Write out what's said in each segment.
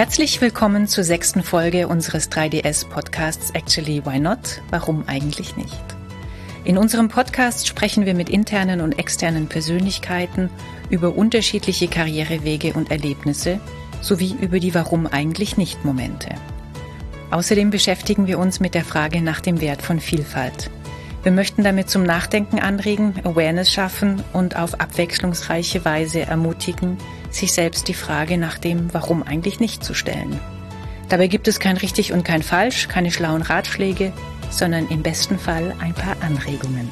Herzlich willkommen zur 6. Folge unseres 3DS-Podcasts Actually Why Not? Warum eigentlich nicht? In unserem Podcast sprechen wir mit internen und externen Persönlichkeiten über unterschiedliche Karrierewege und Erlebnisse sowie über die Warum eigentlich nicht Momente. Außerdem beschäftigen wir uns mit der Frage nach dem Wert von Vielfalt. Wir möchten damit zum Nachdenken anregen, Awareness schaffen und auf abwechslungsreiche Weise ermutigen, sich selbst die Frage nach dem Warum eigentlich nicht zu stellen. Dabei gibt es kein richtig und kein falsch, keine schlauen Ratschläge, sondern im besten Fall ein paar Anregungen.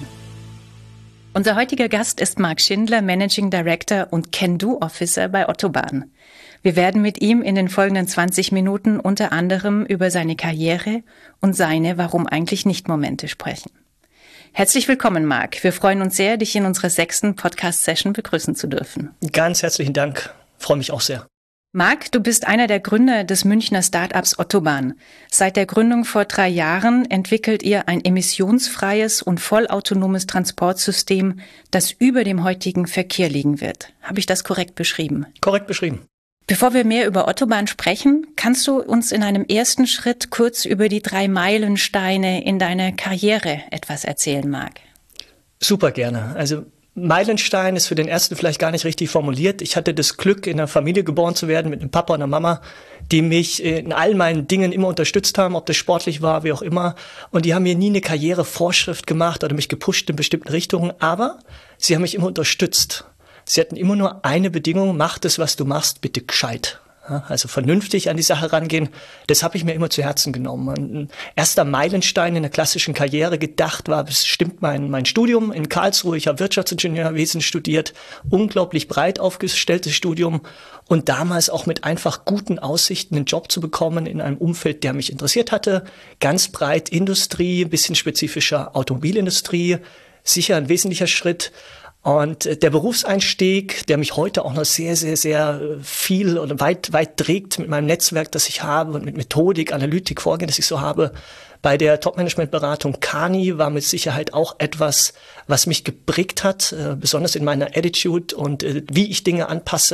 Unser heutiger Gast ist Marc Schindler, Managing Director und Can-Do-Officer bei Otto Bahn. Wir werden mit ihm in den folgenden 20 Minuten unter anderem über seine Karriere und seine Warum eigentlich nicht Momente sprechen. Herzlich willkommen, Marc. Wir freuen uns sehr, dich in unserer 6. Podcast-Session begrüßen zu dürfen. Ganz herzlichen Dank. Freue mich auch sehr. Marc, du bist einer der Gründer des Münchner Startups Otto Bahn. Seit der Gründung vor 3 Jahren entwickelt ihr ein emissionsfreies und vollautonomes Transportsystem, das über dem heutigen Verkehr liegen wird. Habe ich das korrekt beschrieben? Korrekt beschrieben. Bevor wir mehr über Otto Bahn sprechen, kannst du uns in einem ersten Schritt kurz über die 3 Meilensteine in deiner Karriere etwas erzählen, Marc? Super gerne. Also Meilenstein ist für den ersten vielleicht gar nicht richtig formuliert. Ich hatte das Glück, in einer Familie geboren zu werden mit einem Papa und einer Mama, die mich in all meinen Dingen immer unterstützt haben, ob das sportlich war, wie auch immer. Und die haben mir nie eine Karrierevorschrift gemacht oder mich gepusht in bestimmten Richtungen, aber sie haben mich immer unterstützt. Sie hatten immer nur eine Bedingung: mach das, was du machst, bitte gescheit. Ja, also vernünftig an die Sache rangehen. Das habe ich mir immer zu Herzen genommen. Ein erster Meilenstein in der klassischen Karriere gedacht war bestimmt mein Studium in Karlsruhe. Ich habe Wirtschaftsingenieurwesen studiert, unglaublich breit aufgestelltes Studium und damals auch mit einfach guten Aussichten, einen Job zu bekommen in einem Umfeld, der mich interessiert hatte. Ganz breit Industrie, ein bisschen spezifischer Automobilindustrie, sicher ein wesentlicher Schritt. Und der Berufseinstieg, der mich heute auch noch sehr, sehr, sehr viel oder weit trägt mit meinem Netzwerk, das ich habe und mit Methodik, Analytik, Vorgehen, das ich so habe, bei der Top-Management-Beratung Kearney war mit Sicherheit auch etwas, was mich geprägt hat, besonders in meiner Attitude und wie ich Dinge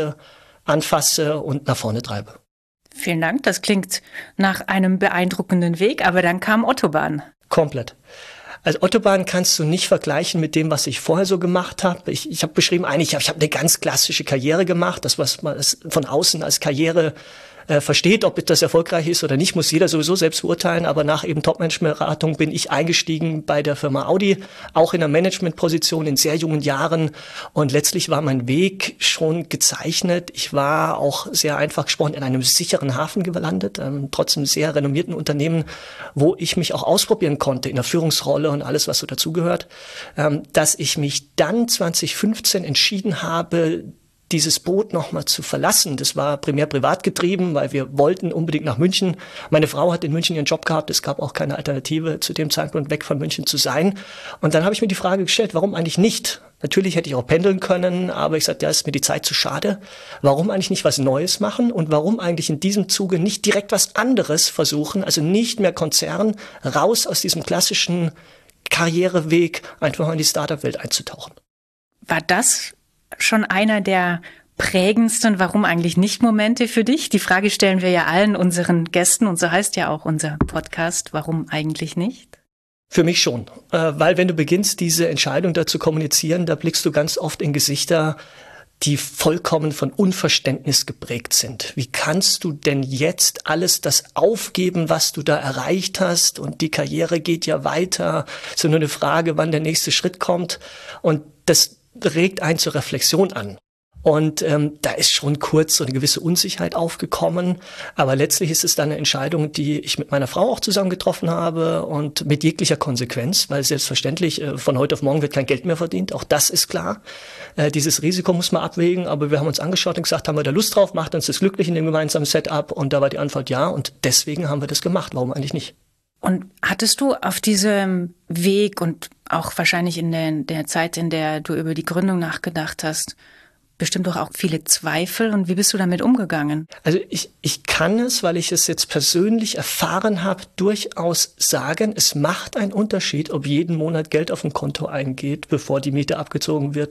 anfasse und nach vorne treibe. Vielen Dank, das klingt nach einem beeindruckenden Weg, aber dann kam Otto Bahn. Komplett. Also Otto Bahn kannst du nicht vergleichen mit dem, was ich vorher so gemacht habe. Ich habe beschrieben, ich habe eine ganz klassische Karriere gemacht. Das, was man von außen als Karriere versteht, ob das erfolgreich ist oder nicht, muss jeder sowieso selbst beurteilen. Aber nach eben Top-Management-Beratung bin ich eingestiegen bei der Firma Audi, auch in einer Management-Position in sehr jungen Jahren. Und letztlich war mein Weg schon gezeichnet. Ich war auch sehr einfach gesprochen in einem sicheren Hafen gelandet, trotzdem sehr renommierten Unternehmen, wo ich mich auch ausprobieren konnte in der Führungsrolle und alles, was so dazugehört. Dass ich mich dann 2015 entschieden habe, dieses Boot nochmal zu verlassen. Das war primär privat getrieben, weil wir wollten unbedingt nach München. Meine Frau hat in München ihren Job gehabt. Es gab auch keine Alternative zu dem Zeitpunkt, weg von München zu sein. Und dann habe ich mir die Frage gestellt, warum eigentlich nicht? Natürlich hätte ich auch pendeln können, aber ich sagte, ja, ist mir die Zeit zu schade. Warum eigentlich nicht was Neues machen? Und warum eigentlich in diesem Zuge nicht direkt was anderes versuchen? Also nicht mehr Konzern, raus aus diesem klassischen Karriereweg, einfach mal in die Startup-Welt einzutauchen. War das schon einer der prägendsten Warum eigentlich nicht Momente für dich? Die Frage stellen wir ja allen unseren Gästen und so heißt ja auch unser Podcast, Warum eigentlich nicht? Für mich schon, weil wenn du beginnst, diese Entscheidung da zu kommunizieren, da blickst du ganz oft in Gesichter, die vollkommen von Unverständnis geprägt sind. Wie kannst du denn jetzt alles das aufgeben, was du da erreicht hast? Und die Karriere geht ja weiter. Es ist nur eine Frage, wann der nächste Schritt kommt. Und das regt einen zur Reflexion an. Und da ist schon kurz so eine gewisse Unsicherheit aufgekommen. Aber letztlich ist es dann eine Entscheidung, die ich mit meiner Frau auch zusammen getroffen habe und mit jeglicher Konsequenz, weil selbstverständlich von heute auf morgen wird kein Geld mehr verdient. Auch das ist klar. Dieses Risiko muss man abwägen. Aber wir haben uns angeschaut und gesagt, haben wir da Lust drauf? Macht uns das glücklich in dem gemeinsamen Setup? Und da war die Antwort ja. Und deswegen haben wir das gemacht. Warum eigentlich nicht? Und hattest du auf diesem Weg und auch wahrscheinlich in der Zeit, in der du über die Gründung nachgedacht hast, bestimmt doch auch viele Zweifel? Und wie bist du damit umgegangen? Also ich kann es, weil ich es jetzt persönlich erfahren habe, durchaus sagen, es macht einen Unterschied, ob jeden Monat Geld auf ein Konto eingeht, bevor die Miete abgezogen wird,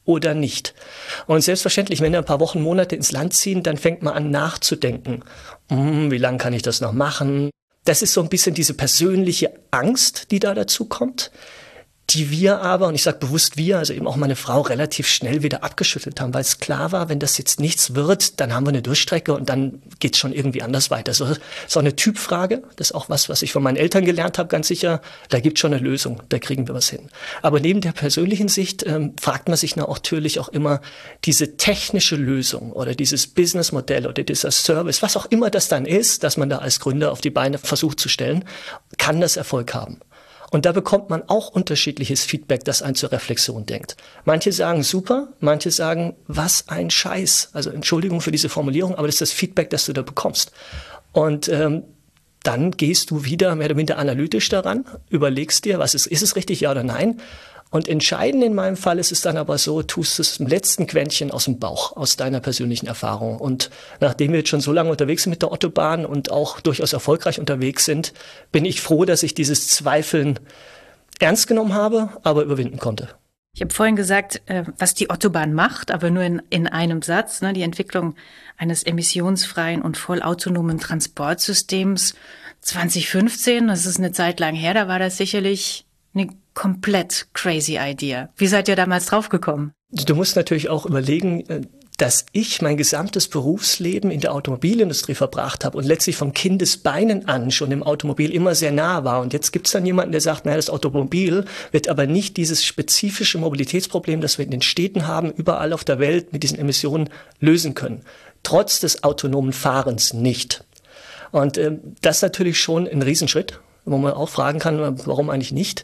oder nicht. Und selbstverständlich, wenn wir ein paar Wochen, Monate ins Land ziehen, dann fängt man an nachzudenken. Wie lange kann ich das noch machen? Das ist so ein bisschen diese persönliche Angst, die da dazu kommt, die wir aber, und ich sage bewusst wir, also eben auch meine Frau, relativ schnell wieder abgeschüttelt haben, weil es klar war, wenn das jetzt nichts wird, dann haben wir eine Durchstrecke und dann geht's schon irgendwie anders weiter. So eine Typfrage, das ist auch was ich von meinen Eltern gelernt habe, ganz sicher, da gibt's schon eine Lösung, da kriegen wir was hin. Aber neben der persönlichen Sicht fragt man sich natürlich auch immer diese technische Lösung oder dieses Businessmodell oder dieser Service, was auch immer das dann ist, dass man da als Gründer auf die Beine versucht zu stellen, kann das Erfolg haben? Und da bekommt man auch unterschiedliches Feedback, das einen zur Reflexion denkt. Manche sagen super, manche sagen, was ein Scheiß. Also Entschuldigung für diese Formulierung, aber das ist das Feedback, das du da bekommst. Und dann gehst du wieder mehr oder minder analytisch daran, überlegst dir, ist es richtig, ja oder nein? Und entscheidend in meinem Fall ist es dann aber so, tust es im letzten Quäntchen aus dem Bauch, aus deiner persönlichen Erfahrung. Und nachdem wir jetzt schon so lange unterwegs sind mit der Autobahn und auch durchaus erfolgreich unterwegs sind, bin ich froh, dass ich dieses Zweifeln ernst genommen habe, aber überwinden konnte. Ich habe vorhin gesagt, was die Autobahn macht, aber nur in einem Satz, ne, die Entwicklung eines emissionsfreien und vollautonomen Transportsystems 2015, das ist eine Zeit lang her, da war das sicherlich eine komplett crazy Idea. Wie seid ihr damals draufgekommen? Du musst natürlich auch überlegen, dass ich mein gesamtes Berufsleben in der Automobilindustrie verbracht habe und letztlich von Kindesbeinen an schon im Automobil immer sehr nah war. Und jetzt gibt es dann jemanden, der sagt, das Automobil wird aber nicht dieses spezifische Mobilitätsproblem, das wir in den Städten haben, überall auf der Welt mit diesen Emissionen lösen können. Trotz des autonomen Fahrens nicht. Und das ist natürlich schon ein Riesenschritt, wo man auch fragen kann, warum eigentlich nicht.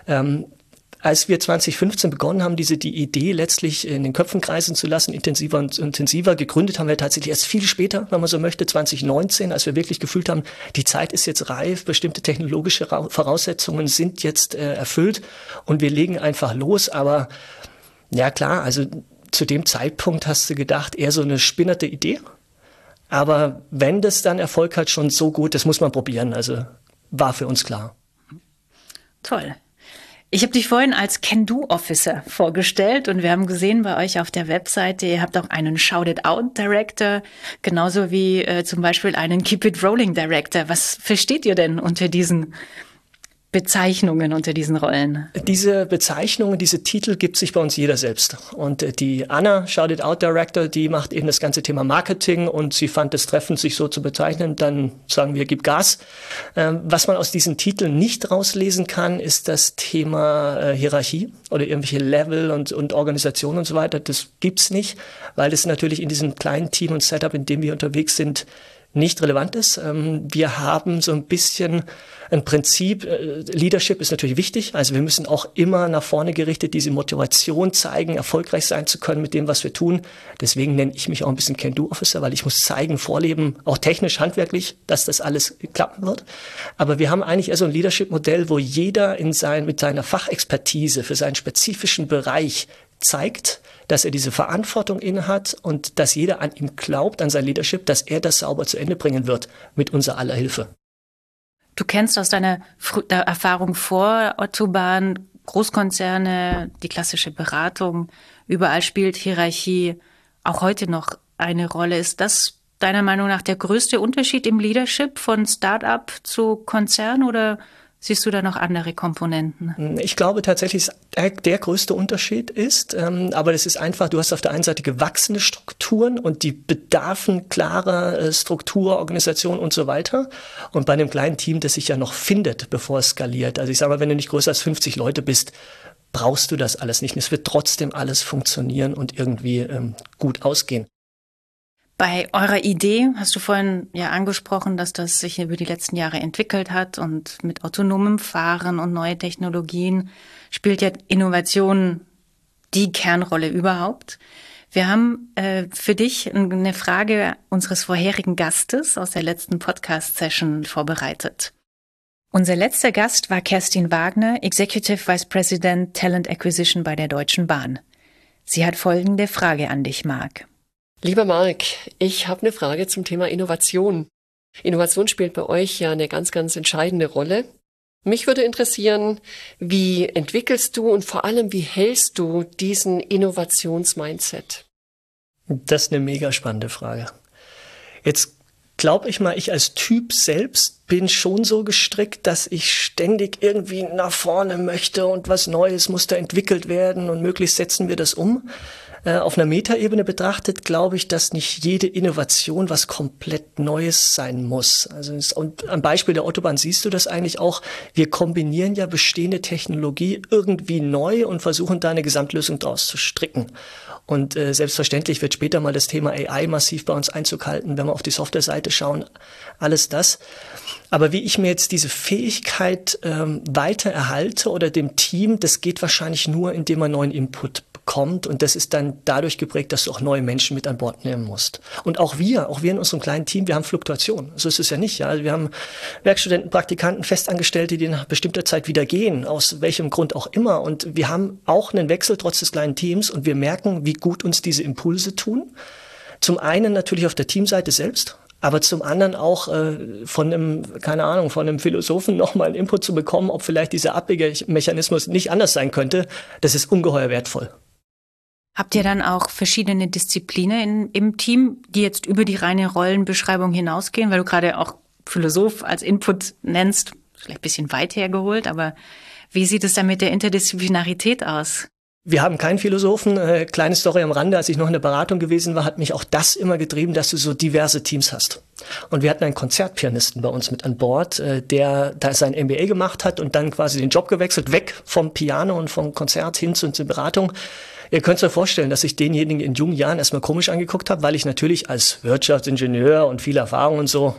Als wir 2015 begonnen haben, die Idee letztlich in den Köpfen kreisen zu lassen, intensiver und intensiver, gegründet haben wir tatsächlich erst viel später, wenn man so möchte, 2019, als wir wirklich gefühlt haben, die Zeit ist jetzt reif, bestimmte technologische Voraussetzungen sind jetzt erfüllt und wir legen einfach los. Aber ja klar, also zu dem Zeitpunkt hast du gedacht, eher so eine spinnerte Idee. Aber wenn das dann Erfolg hat, schon so gut, das muss man probieren. Also war für uns klar. Toll. Ich habe dich vorhin als Can-Do-Officer vorgestellt und wir haben gesehen bei euch auf der Webseite, ihr habt auch einen Shout-It-Out-Director, genauso wie zum Beispiel einen Keep-It-Rolling-Director. Was versteht ihr denn unter diesen Bezeichnungen, unter diesen Rollen? Diese Bezeichnungen, diese Titel gibt sich bei uns jeder selbst. Und die Anna, Shout-It-Out-Director, die macht eben das ganze Thema Marketing und sie fand es treffend, sich so zu bezeichnen. Dann sagen wir, gib Gas. Was man aus diesen Titeln nicht rauslesen kann, ist das Thema Hierarchie oder irgendwelche Level und Organisation und so weiter. Das gibt's nicht, weil es natürlich in diesem kleinen Team und Setup, in dem wir unterwegs sind, nicht relevant ist. Wir haben so ein bisschen ein Prinzip, Leadership ist natürlich wichtig, also wir müssen auch immer nach vorne gerichtet diese Motivation zeigen, erfolgreich sein zu können mit dem, was wir tun. Deswegen nenne ich mich auch ein bisschen Can-Do-Officer, weil ich muss zeigen, vorleben, auch technisch, handwerklich, dass das alles klappen wird. Aber wir haben eigentlich eher so ein Leadership-Modell, wo jeder mit seiner Fachexpertise für seinen spezifischen Bereich zeigt, dass er diese Verantwortung innehat und dass jeder an ihm glaubt, an sein Leadership, dass er das sauber zu Ende bringen wird mit unser aller Hilfe. Du kennst aus deiner Erfahrung vor Autobahn, Großkonzerne, die klassische Beratung, überall spielt Hierarchie auch heute noch eine Rolle. Ist das deiner Meinung nach der größte Unterschied im Leadership von Start-up zu Konzern oder siehst du da noch andere Komponenten? Ich glaube tatsächlich, der größte Unterschied ist, aber das ist einfach, du hast auf der einen Seite gewachsene Strukturen und die bedarfen klarer Struktur, Organisation und so weiter. Und bei einem kleinen Team, das sich ja noch findet, bevor es skaliert. Also ich sage mal, wenn du nicht größer als 50 Leute bist, brauchst du das alles nicht. Es wird trotzdem alles funktionieren und irgendwie gut ausgehen. Bei eurer Idee hast du vorhin ja angesprochen, dass das sich über die letzten Jahre entwickelt hat und mit autonomem Fahren und neue Technologien spielt ja Innovation die Kernrolle überhaupt. Wir haben für dich eine Frage unseres vorherigen Gastes aus der letzten Podcast-Session vorbereitet. Unser letzter Gast war Kerstin Wagner, Executive Vice President Talent Acquisition bei der Deutschen Bahn. Sie hat folgende Frage an dich, Marc. Lieber Marc, ich habe eine Frage zum Thema Innovation. Innovation spielt bei euch ja eine ganz, ganz entscheidende Rolle. Mich würde interessieren, wie entwickelst du und vor allem, wie hältst du diesen Innovationsmindset? Das ist eine mega spannende Frage. Jetzt glaube ich mal, ich als Typ selbst bin schon so gestrickt, dass ich ständig irgendwie nach vorne möchte und was Neues muss da entwickelt werden und möglichst setzen wir das um. Auf einer Metaebene betrachtet, glaube ich, dass nicht jede Innovation was komplett Neues sein muss. Und am Beispiel der Autobahn siehst du das eigentlich auch. Wir kombinieren ja bestehende Technologie irgendwie neu und versuchen da eine Gesamtlösung draus zu stricken. Und selbstverständlich wird später mal das Thema AI massiv bei uns Einzug halten, wenn wir auf die Softwareseite schauen, alles das. Aber wie ich mir jetzt diese Fähigkeit weiter erhalte oder dem Team, das geht wahrscheinlich nur, indem man neuen Input bekommt. Und das ist dann dadurch geprägt, dass du auch neue Menschen mit an Bord nehmen musst. Und auch wir in unserem kleinen Team, wir haben Fluktuation. So ist es ja nicht. Ja? Also wir haben Werkstudenten, Praktikanten, Festangestellte, die nach bestimmter Zeit wieder gehen, aus welchem Grund auch immer. Und wir haben auch einen Wechsel trotz des kleinen Teams und wir merken, wie gut uns diese Impulse tun. Zum einen natürlich auf der Teamseite selbst, aber zum anderen auch von einem Philosophen nochmal einen Input zu bekommen, ob vielleicht dieser Abwehrmechanismus nicht anders sein könnte, das ist ungeheuer wertvoll. Habt ihr dann auch verschiedene Disziplinen im Team, die jetzt über die reine Rollenbeschreibung hinausgehen, weil du gerade auch Philosoph als Input nennst, vielleicht ein bisschen weit hergeholt, aber wie sieht es dann mit der Interdisziplinarität aus? Wir haben keinen Philosophen. Kleine Story am Rande, als ich noch in der Beratung gewesen war, hat mich auch das immer getrieben, dass du so diverse Teams hast. Und wir hatten einen Konzertpianisten bei uns mit an Bord, der da sein MBA gemacht hat und dann quasi den Job gewechselt, weg vom Piano und vom Konzert hin zur Beratung. Ihr könnt euch vorstellen, dass ich denjenigen in jungen Jahren erstmal komisch angeguckt habe, weil ich natürlich als Wirtschaftsingenieur und viel Erfahrung und so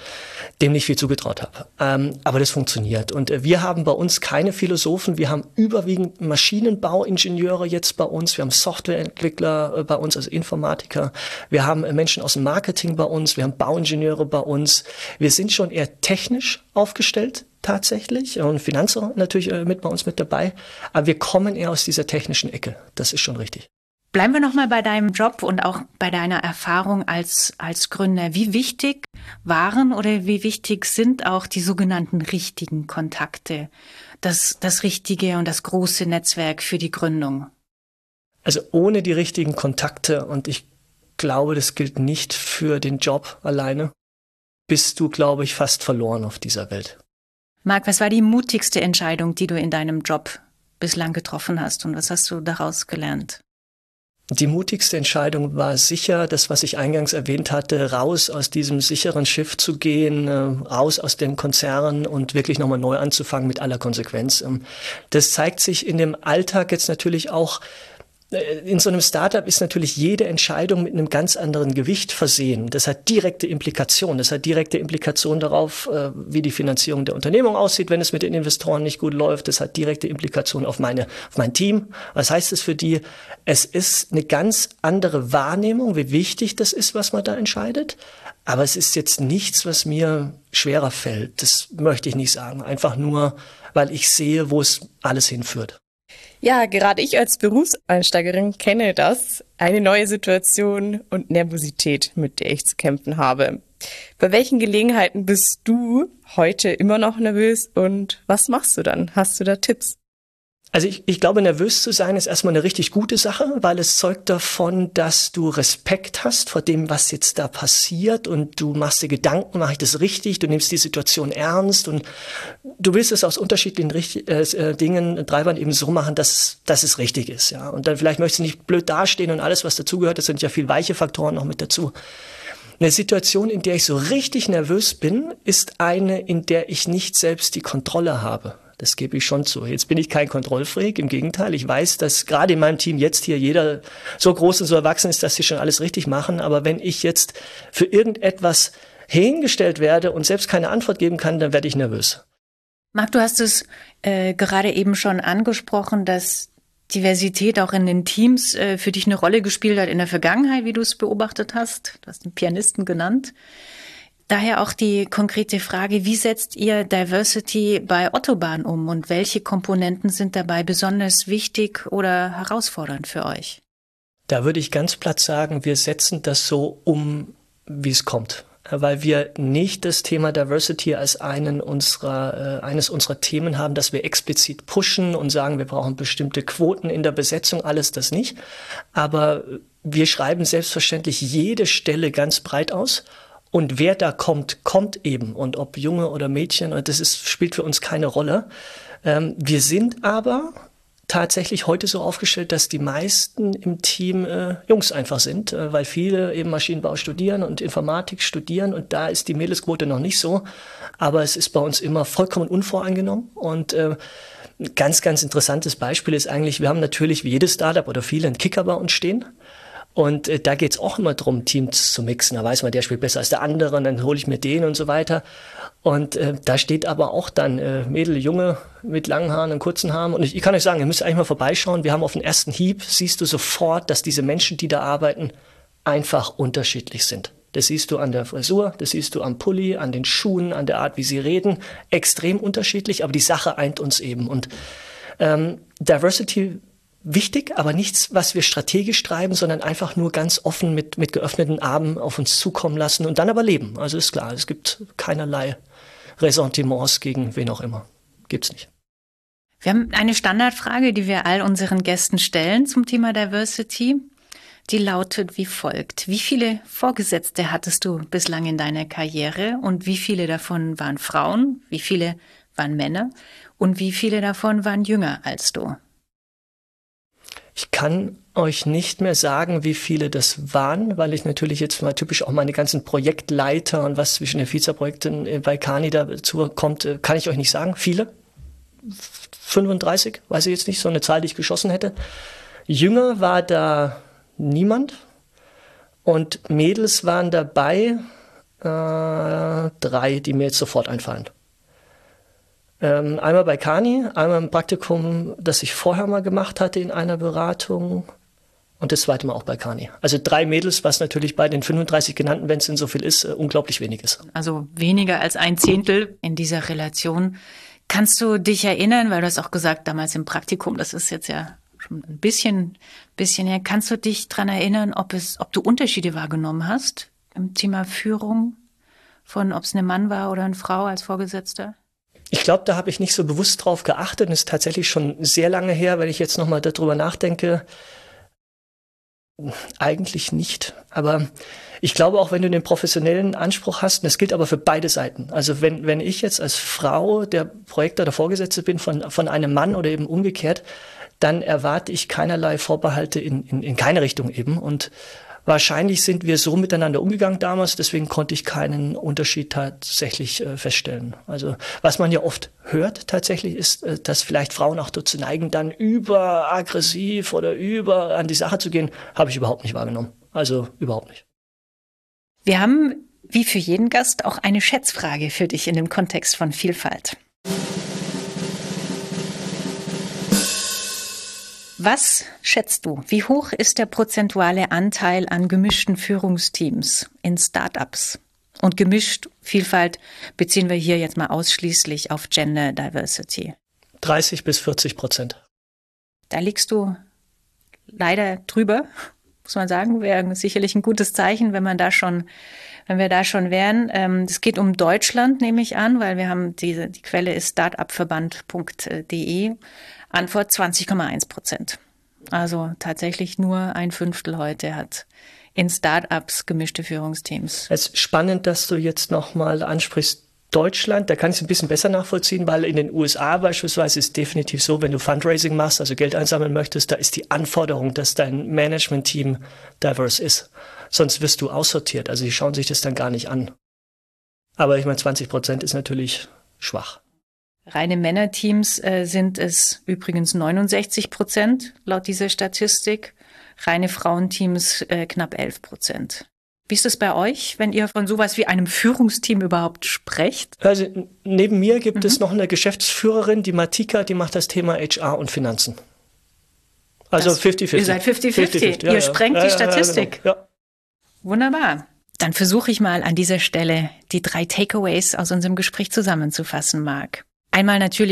dem nicht viel zugetraut habe. Aber das funktioniert. Und wir haben bei uns keine Philosophen. Wir haben überwiegend Maschinenbauingenieure jetzt bei uns. Wir haben Softwareentwickler bei uns, also Informatiker. Wir haben Menschen aus dem Marketing bei uns. Wir haben Bauingenieure bei uns. Wir sind schon eher technisch aufgestellt. Tatsächlich und Finanzer natürlich bei uns mit dabei, aber wir kommen eher aus dieser technischen Ecke, das ist schon richtig. Bleiben wir nochmal bei deinem Job und auch bei deiner Erfahrung als Gründer. Wie wichtig waren oder wie wichtig sind auch die sogenannten richtigen Kontakte, das richtige und das große Netzwerk für die Gründung? Also ohne die richtigen Kontakte, und ich glaube, das gilt nicht für den Job alleine, bist du, glaube ich, fast verloren auf dieser Welt. Marc, was war die mutigste Entscheidung, die du in deinem Job bislang getroffen hast und was hast du daraus gelernt? Die mutigste Entscheidung war sicher das, was ich eingangs erwähnt hatte, raus aus diesem sicheren Schiff zu gehen, raus aus dem Konzern und wirklich nochmal neu anzufangen mit aller Konsequenz. Das zeigt sich in dem Alltag jetzt natürlich auch. In so einem Startup ist natürlich jede Entscheidung mit einem ganz anderen Gewicht versehen. Das hat direkte Implikationen. Das hat direkte Implikationen darauf, wie die Finanzierung der Unternehmung aussieht, wenn es mit den Investoren nicht gut läuft. Das hat direkte Implikationen auf mein Team. Was heißt es für die? Es ist eine ganz andere Wahrnehmung, wie wichtig das ist, was man da entscheidet. Aber es ist jetzt nichts, was mir schwerer fällt. Das möchte ich nicht sagen. Einfach nur, weil ich sehe, wo es alles hinführt. Ja, gerade ich als Berufseinsteigerin kenne das. Eine neue Situation und Nervosität, mit der ich zu kämpfen habe. Bei welchen Gelegenheiten bist du heute immer noch nervös und was machst du dann? Hast du da Tipps? Also ich glaube, nervös zu sein ist erstmal eine richtig gute Sache, weil es zeugt davon, dass du Respekt hast vor dem, was jetzt da passiert und du machst dir Gedanken, mache ich das richtig, du nimmst die Situation ernst und du willst es aus unterschiedlichen Treibern eben so machen, dass es richtig ist. Ja. Und dann vielleicht möchtest du nicht blöd dastehen und alles, was dazugehört, das sind ja viel weiche Faktoren noch mit dazu. Eine Situation, in der ich so richtig nervös bin, ist eine, in der ich nicht selbst die Kontrolle habe. Das gebe ich schon zu. Jetzt bin ich kein Kontrollfreak, im Gegenteil. Ich weiß, dass gerade in meinem Team jetzt hier jeder so groß und so erwachsen ist, dass sie schon alles richtig machen. Aber wenn ich jetzt für irgendetwas hingestellt werde und selbst keine Antwort geben kann, dann werde ich nervös. Marc, du hast es gerade eben schon angesprochen, dass Diversität auch in den Teams für dich eine Rolle gespielt hat in der Vergangenheit, wie du es beobachtet hast. Du hast einen Pianisten genannt. Daher auch die konkrete Frage, wie setzt ihr Diversity bei Autobahn um und welche Komponenten sind dabei besonders wichtig oder herausfordernd für euch? Da würde ich ganz platt sagen, wir setzen das so um, wie es kommt. weil wir nicht das Thema Diversity als eines unserer Themen haben, dass wir explizit pushen und sagen, wir brauchen bestimmte Quoten in der Besetzung, alles das nicht. Aber wir schreiben selbstverständlich jede Stelle ganz breit aus. Und wer da kommt, kommt eben. Und ob Junge oder Mädchen, spielt für uns keine Rolle. Wir sind aber tatsächlich heute so aufgestellt, dass die meisten im Team Jungs einfach sind, weil viele eben Maschinenbau studieren und Informatik studieren und da ist die Mädelsquote noch nicht so, aber es ist bei uns immer vollkommen unvoreingenommen und ein ganz, ganz interessantes Beispiel ist eigentlich, wir haben natürlich wie jedes Startup oder viele einen Kicker bei uns stehen. Und da geht's auch immer drum, Teams zu mixen. Da weiß man, der spielt besser als der andere und dann hole ich mir den und so weiter. Und da steht aber auch dann Mädel, Junge mit langen Haaren und kurzen Haaren. Und ich kann euch sagen, ihr müsst eigentlich mal vorbeischauen. Wir haben auf den ersten Hieb, siehst du sofort, dass diese Menschen, die da arbeiten, einfach unterschiedlich sind. Das siehst du an der Frisur, das siehst du am Pulli, an den Schuhen, an der Art, wie sie reden. Extrem unterschiedlich, aber die Sache eint uns eben. Und Diversity wichtig, aber nichts, was wir strategisch treiben, sondern einfach nur ganz offen mit geöffneten Armen auf uns zukommen lassen und dann aber leben. Also ist klar, es gibt keinerlei Ressentiments gegen wen auch immer. Gibt's nicht. Wir haben eine Standardfrage, die wir all unseren Gästen stellen zum Thema Diversity. Die lautet wie folgt. Wie viele Vorgesetzte hattest du bislang in deiner Karriere und wie viele davon waren Frauen, wie viele waren Männer und wie viele davon waren jünger als du? Ich kann euch nicht mehr sagen, wie viele das waren, weil ich natürlich jetzt mal typisch auch meine ganzen Projektleiter und was zwischen den Visa-Projekten bei Kani dazu kommt, kann ich euch nicht sagen. Viele? 35? Weiß ich jetzt nicht, so eine Zahl, die ich geschossen hätte. Jünger war da niemand und Mädels waren dabei 3, die mir jetzt sofort einfallen. Einmal bei Kani, einmal im Praktikum, das ich vorher mal gemacht hatte in einer Beratung und das zweite Mal auch bei Kani. Also 3 Mädels, was natürlich bei den 35 genannten, wenn es denn so viel ist, unglaublich wenig ist. Also weniger als 1/10 in dieser Relation. Kannst du dich erinnern, weil du hast auch gesagt, damals im Praktikum, das ist jetzt ja schon ein bisschen her, kannst du dich daran erinnern, ob du Unterschiede wahrgenommen hast im Thema Führung, von ob es ein Mann war oder eine Frau als Vorgesetzter? Ich glaube, da habe ich nicht so bewusst drauf geachtet. Das ist tatsächlich schon sehr lange her, wenn ich jetzt nochmal darüber nachdenke. Eigentlich nicht. Aber ich glaube auch, wenn du den professionellen Anspruch hast, und das gilt aber für beide Seiten. Also wenn ich jetzt als Frau der Projektor oder Vorgesetzte bin von einem Mann oder eben umgekehrt, dann erwarte ich keinerlei Vorbehalte in keine Richtung eben. Und wahrscheinlich sind wir so miteinander umgegangen damals, deswegen konnte ich keinen Unterschied tatsächlich feststellen. Also was man ja oft hört tatsächlich ist, dass vielleicht Frauen auch dazu neigen, dann überaggressiv oder über an die Sache zu gehen, habe ich überhaupt nicht wahrgenommen. Also überhaupt nicht. Wir haben, wie für jeden Gast, auch eine Schätzfrage für dich in dem Kontext von Vielfalt. Was schätzt du? Wie hoch ist der prozentuale Anteil an gemischten Führungsteams in Startups? Und gemischt, Vielfalt, beziehen wir hier jetzt mal ausschließlich auf Gender Diversity. 30-40%. Da liegst du leider drüber, muss man sagen. Wäre sicherlich ein gutes Zeichen, wenn wir da schon wären. Es geht um Deutschland, nehme ich an, weil wir haben die Quelle ist startupverband.de. Antwort 20,1%. Also tatsächlich nur 1/5 heute hat in Startups gemischte Führungsteams. Es ist spannend, dass du jetzt nochmal ansprichst, Deutschland, da kann ich es ein bisschen besser nachvollziehen, weil in den USA beispielsweise ist definitiv so, wenn du Fundraising machst, also Geld einsammeln möchtest, da ist die Anforderung, dass dein Management-Team diverse ist. Sonst wirst du aussortiert, also die schauen sich das dann gar nicht an. Aber ich meine, 20% ist natürlich schwach. Reine Männerteams sind es übrigens 69% laut dieser Statistik. Reine Frauenteams knapp 11%. Wie ist es bei euch, wenn ihr von sowas wie einem Führungsteam überhaupt sprecht? Also neben mir gibt es noch eine Geschäftsführerin, die Matika, die macht das Thema HR und Finanzen. Also 50-50. Ihr seid 50-50. Ihr sprengt die Statistik. Genau. Ja. Wunderbar. Dann versuche ich mal an dieser Stelle die 3 Takeaways aus unserem Gespräch zusammenzufassen, Marc. Einmal natürlich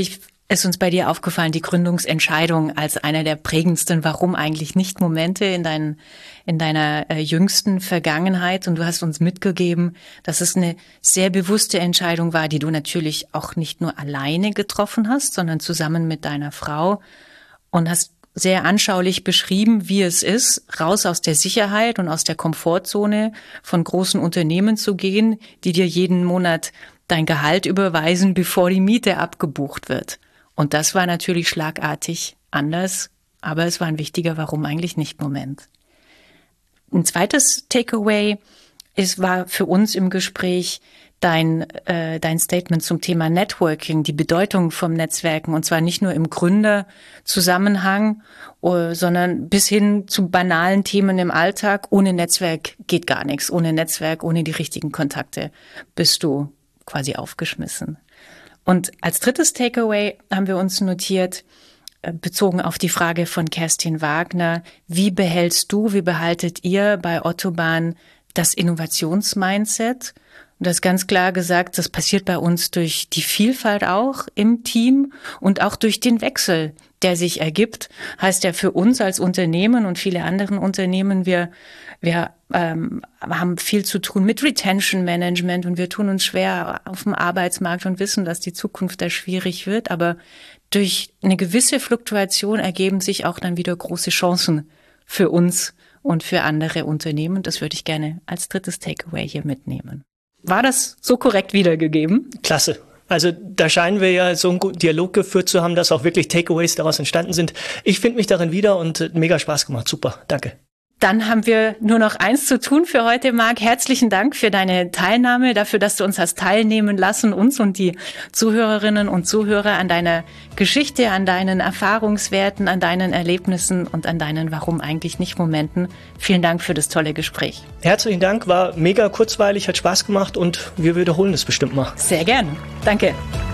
ist uns bei dir aufgefallen, die Gründungsentscheidung als einer der prägendsten Warum eigentlich nicht Momente in deiner jüngsten Vergangenheit. Und du hast uns mitgegeben, dass es eine sehr bewusste Entscheidung war, die du natürlich auch nicht nur alleine getroffen hast, sondern zusammen mit deiner Frau, und hast sehr anschaulich beschrieben, wie es ist, raus aus der Sicherheit und aus der Komfortzone von großen Unternehmen zu gehen, die dir jeden Monat dein Gehalt überweisen, bevor die Miete abgebucht wird. Und das war natürlich schlagartig anders, aber es war ein wichtiger Warum eigentlich nicht Moment. Ein zweites Takeaway war für uns im Gespräch dein Statement zum Thema Networking, die Bedeutung vom Netzwerken, und zwar nicht nur im Gründerzusammenhang, sondern bis hin zu banalen Themen im Alltag. Ohne Netzwerk geht gar nichts. Ohne Netzwerk, ohne die richtigen Kontakte bist du quasi aufgeschmissen. Und als drittes Takeaway haben wir uns notiert, bezogen auf die Frage von Kerstin Wagner, wie behaltet ihr bei Otto-Bahn das Innovationsmindset? Und das ist ganz klar gesagt, das passiert bei uns durch die Vielfalt auch im Team und auch durch den Wechsel, der sich ergibt. Heißt ja für uns als Unternehmen und viele andere Unternehmen, wir haben viel zu tun mit Retention Management und wir tun uns schwer auf dem Arbeitsmarkt und wissen, dass die Zukunft da schwierig wird. Aber durch eine gewisse Fluktuation ergeben sich auch dann wieder große Chancen für uns und für andere Unternehmen. Das würde ich gerne als drittes Takeaway hier mitnehmen. War das so korrekt wiedergegeben? Klasse. Also da scheinen wir ja so einen guten Dialog geführt zu haben, dass auch wirklich Takeaways daraus entstanden sind. Ich finde mich darin wieder und mega Spaß gemacht. Super, danke. Dann haben wir nur noch eins zu tun für heute, Marc. Herzlichen Dank für deine Teilnahme, dafür, dass du uns hast teilnehmen lassen, uns und die Zuhörerinnen und Zuhörer, an deiner Geschichte, an deinen Erfahrungswerten, an deinen Erlebnissen und an deinen Warum eigentlich nicht Momenten. Vielen Dank für das tolle Gespräch. Herzlichen Dank, war mega kurzweilig, hat Spaß gemacht und wir wiederholen es bestimmt mal. Sehr gerne. Danke.